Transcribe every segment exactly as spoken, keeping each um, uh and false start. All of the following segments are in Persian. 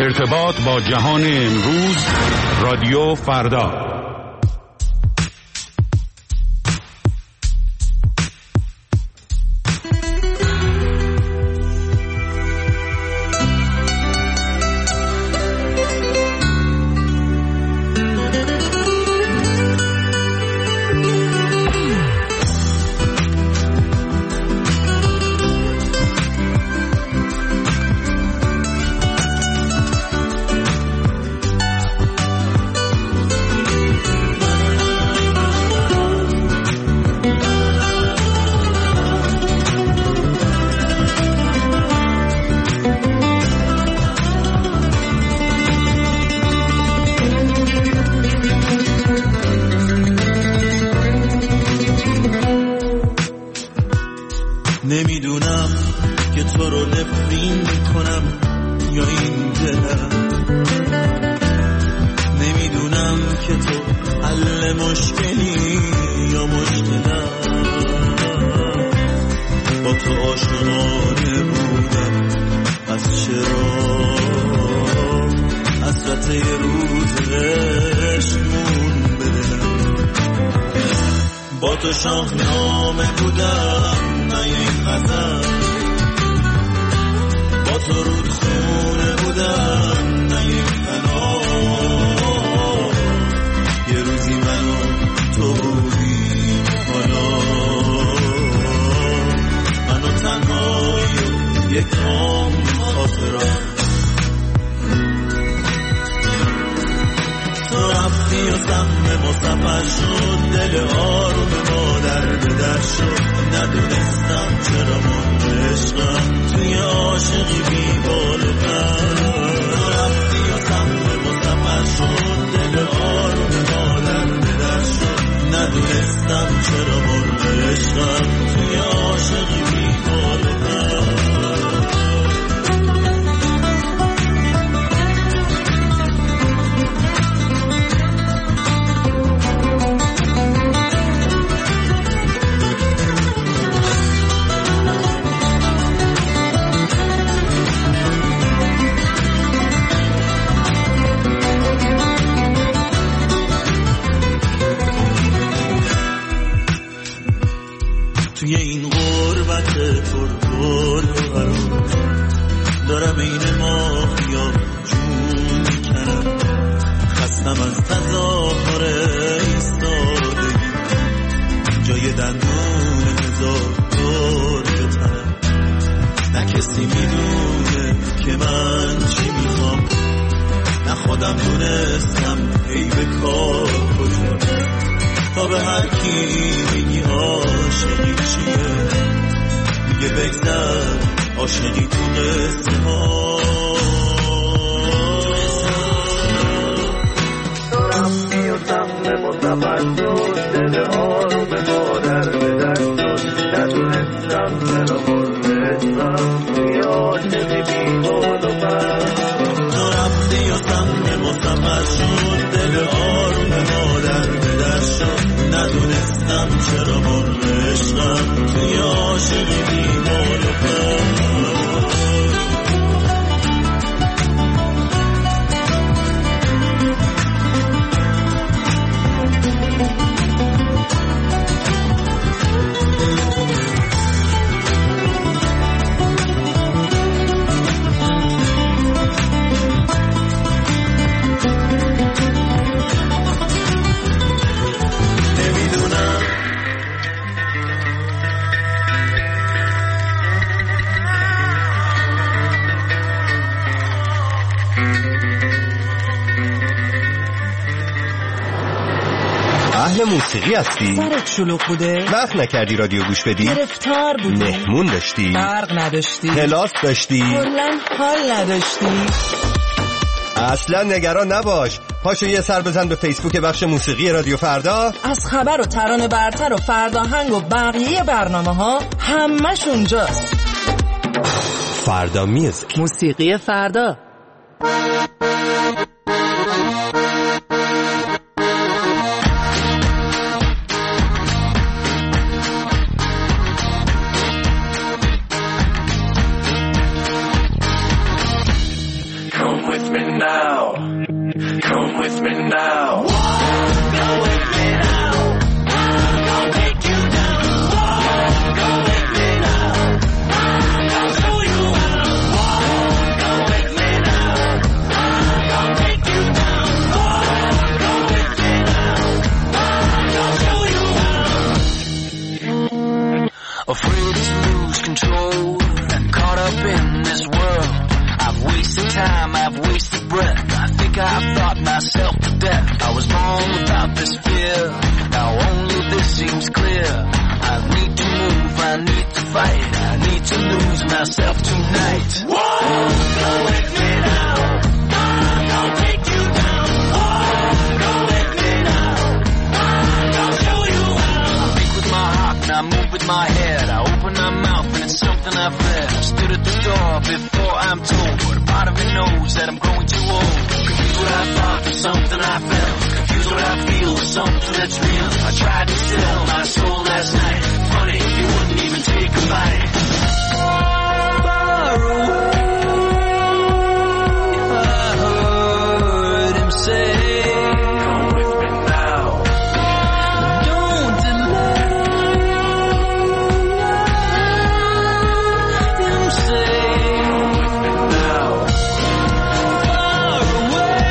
ارتباط با جهان امروز، رادیو فردا. نمیدونم که تو رو نفرین کنم یا این دلم، نمیدونم که تو حل مشکلی یا مشکلم. با تو آشنانه بودم، پس چرا حسرت یه روز عشقمون بدلم. با تو شاهنامه بودم نه یک غزل، با تو رودخونه بودم نه یک فنا. یه روزی من و تو بودیم، حالا من و تنهایی و یک عام خاطرم. تو رفتی و سهم ما سفر شد، دل آروم ما در به در شد. ندونستم چرا من عشقم توی عاشقی بی بال و پر. تو رفتی و سهم ما سفر شد، دل آروم ما در به در شد. ندونستم چرا من عشقم توی عاشقی بی بال و پر. توی این غربت پرگل و حرام دارم این ماهیا جون میکنم. خستم از تظاهر ایستادگی، جای دندون هزار دور به تنم. نه کسی میدونه که من چی میخوام، نه خودم دونستم ای به کار کجا. تا به هر کی میگی عاشقی چیه، میگه بگذر عاشقی تو قصه ها. تو رفتی و سهم مصفر شد، دل آروم ما در به در شد. ندونستم چرا مرمشتم توی عاشقی بی بال و پر. تو رفتی و سهم مصفر شد، دل آروم ما در به در شد. ندونستم چرا مرغ عشقم توی عاشقی بی بال و پر. اهل موسیقی هستی؟ سرت شلوغ بوده؟ وقت نکردی رادیو گوش بدی؟ گرفتار بودی؟ مهمون داشتی؟ برق نداشتی؟ کلاس داشتی؟ کلاً حال نداشتی؟ اصلا نگران نباش، پاشو یه سر بزن به فیسبوک بخش موسیقی رادیو فردا. از خبر و ترانه برتر و فرداهنگ و بقیه برنامه ها همش اونجاست. فردا میوزیک، موسیقی فردا. Come with me with me now. Walk, go with me now. I'm gonna take you down. Walk, go with me now. I'm gonna show you how. Walk, go with me now. I'm gonna take you down. Walk, go with me now. I'm gonna show you how. Afraid to lose control and caught up in this world. I've wasted time, I've wasted breath. I think I've thought myself to death. I was born without this fear. Now only this seems clear. I need to move, I need to fight. I need to lose myself tonight. Walk, go with me now. I'm gonna take you down. Walk, go with me now. I'm gonna show you how. I think with my heart and I move with my head. I open my mouth and it's something I've read. I stood at the door before I'm told, but a part of me knows that I'm growing too old. Confused what I thought with something I felt. Confused what I feel with something that's real. I tried to still my soul last night. Funny, you wouldn't even take a bite. Far away, I heard him say, come with me now. Don't delay. Him say, come with me now. Far away,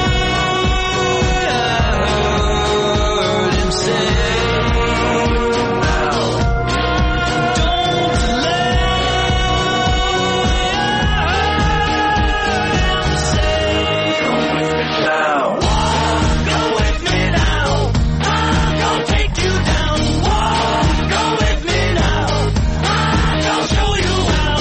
I heard him say, come with me now. Don't delay. Him say, come with me now. Walk, go with me now. I'm gonna take you down. Walk, go with me now. I'm gonna show you how.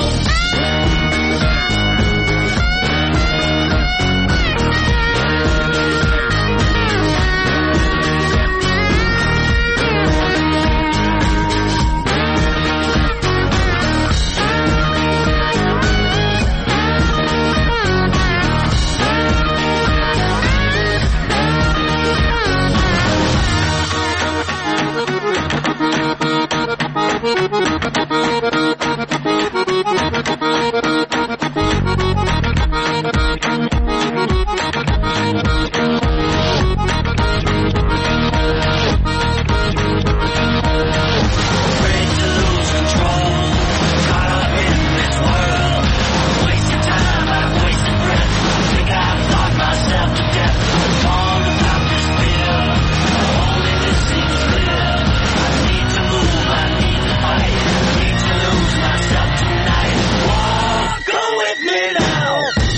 Afraid to lose control, caught up in this world. Wasted time, I've wasted breath. I think I've thought myself to death. All about this fear, only this seems clear. I need to move, I need to fight. I need to lose myself tonight. Walk, go with me now.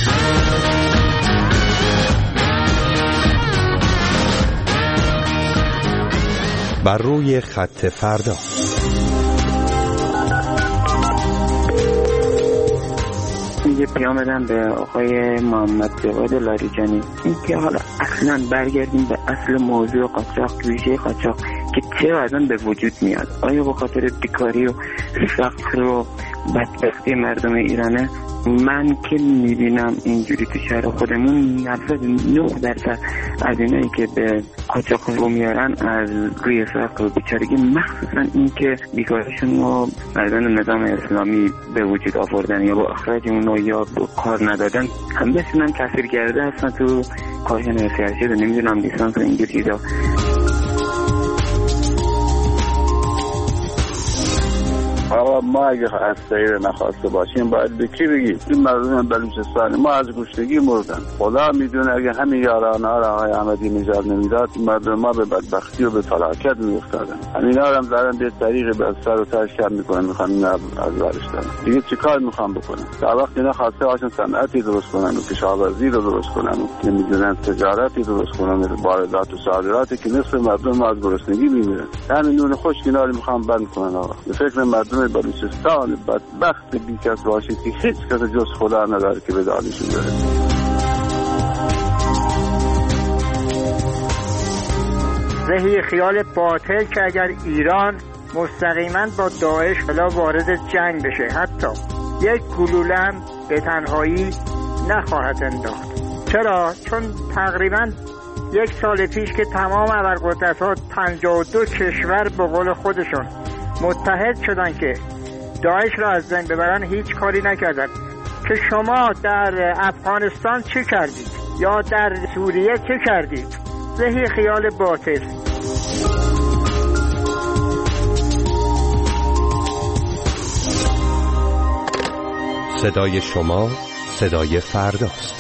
بر روی خط فردا. یه پیام بدم به آقای محمد جواد لاریجانی این که حالا اصلا برگردیم به اصل موضوع قاچاق، ویژه قاچاق که چرا اصلا به وجود میاد. آیا به خاطر بیکاری و فقر و بدبختی مردم ایرانه؟ من که میبینم اینجوری تو شهر خودمون نود و نه درصد از اینایی که به قاچاق رو میارن از روی فقر و بیچارگی، مخصوصا این که بیکاریشون رو مردان نظام اسلامی به وجود آوردن یا با اخراج اون یا با کار ندادن هم بسیار تاثیر کرده هستن تو کارشون سیاسی و نمیدونم لیسانس و اینجور چیزا. آقا ما اگه از سیر نخواسته باشیم باید به کی بگیم؟ این مردم بلوچستانی ما از گشنگی مردن. خدا میدونه اگه همین یارانه ها را آقای احمدی نژاد نمیداد مردم ما به بدبختی و به فلاکت میافتادن. همینا هم دارن به طریق به سر و تاش کم میکنن، میخوان اینا از ورش دارن. دیگه چیکار میخوان بکنن؟ تا وقتی اینا خواسته باشن صنعتی درست کنن و کشاورزی رو درست کنن و نمیدونن تجارتی درست کنن، واردات و صادراتی که نصف مردم ما از گرسنگی میمیرن. همین نون خوش اینا رو میخوان بند کنن. آقا به فکر مردم بلوچستان بدبخت بیکس باشید که هیچ کس جز خدا نداره که به دادشون برسه. ذهی خیال باطل که اگر ایران مستقیما با داعش حالا وارد جنگ بشه حتی یک گلوله هم به تنهایی نخواهد انداخت. چرا؟ چون تقریبا یک سال پیش که تمام ابرقدرت‌ها پنجاه و دو کشور به قول خودشون متحد شدن که داعش را از بین ببرن هیچ کاری نکردن. که شما در افغانستان چی کردید؟ یا در سوریه چه کردید؟ زهی خیال باطل. صدای شما صدای فرداست.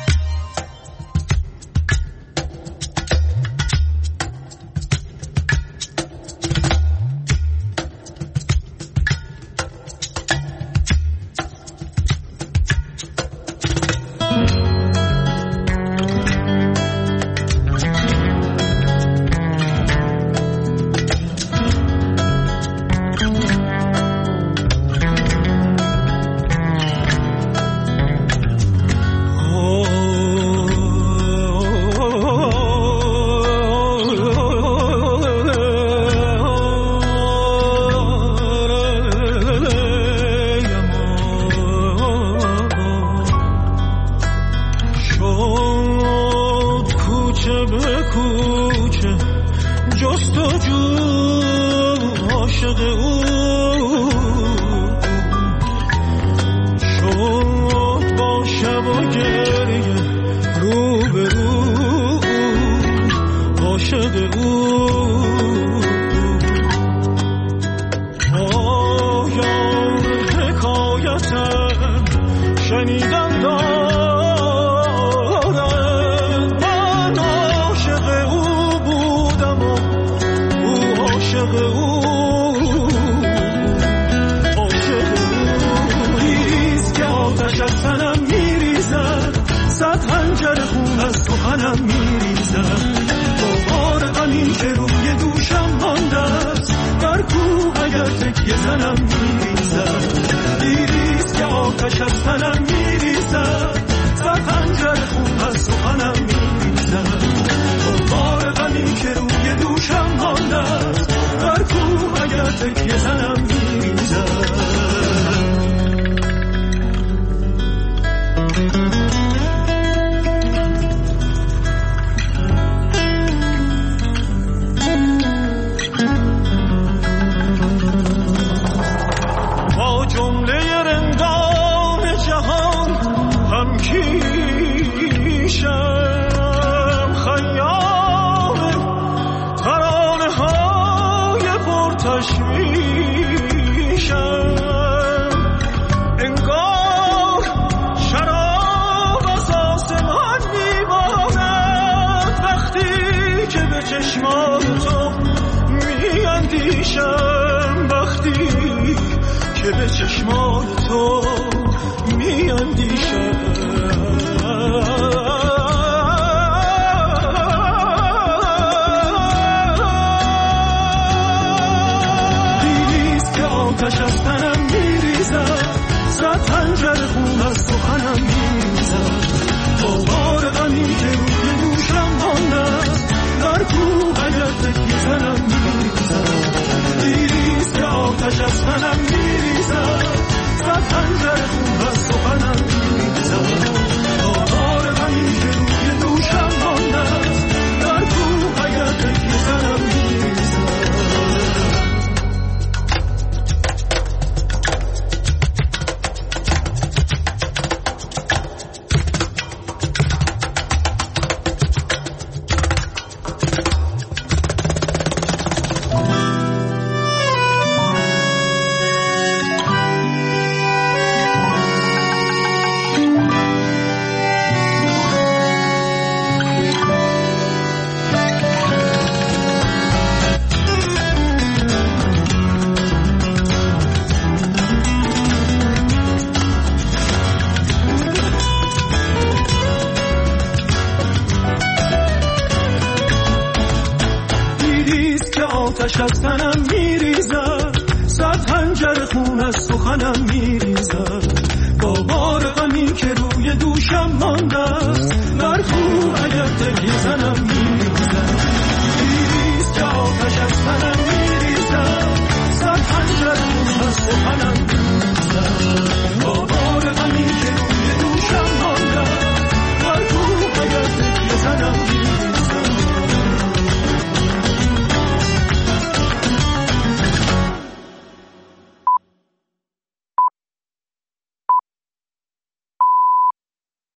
آتش از تنم میریزد، صد خنجر خون از سخنم میریزد، با بار غمی که روی دوشم مانده است، بر خون اگر تکیه زنم